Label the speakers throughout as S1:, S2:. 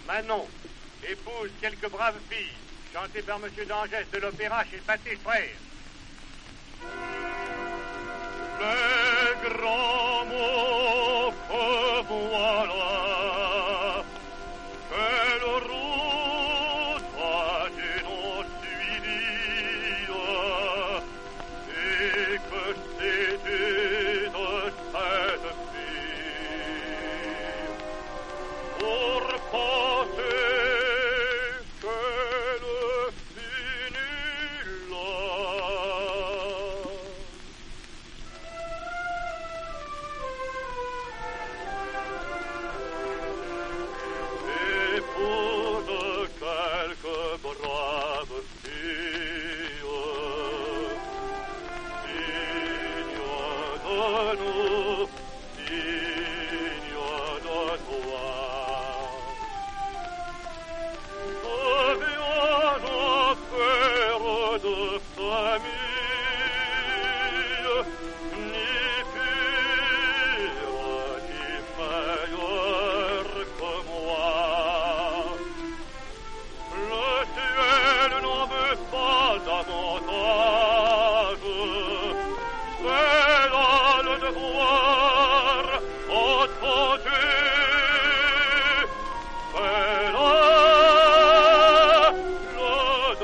S1: Manon, épouse quelques braves filles, chantées par M. d'Angès de l'Opéra chez Pathé Frères. Les grands mots que voilà, quelle route a-t-il donc suivie, et que c'était de cette fille pour passer qu'elle finit là. Épouse quelques braves filles, digne de nous, digne de toi. Deviens affaire de famille, ni pire ni meilleur que moi. Le ciel n'en veut pas davantage, c'est là le devoir attendu, c'est là le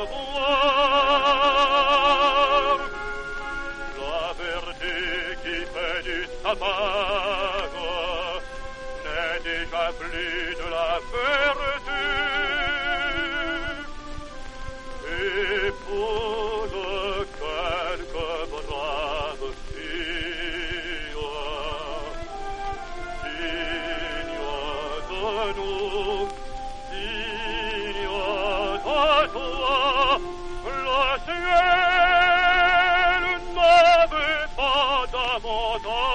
S1: devoir. La vertu qui fait du tapage n'est déjà plus de la vertu. Épouse quelques braves filles, digne de nous, digne de toi. Le ciel n'avait pas davantage.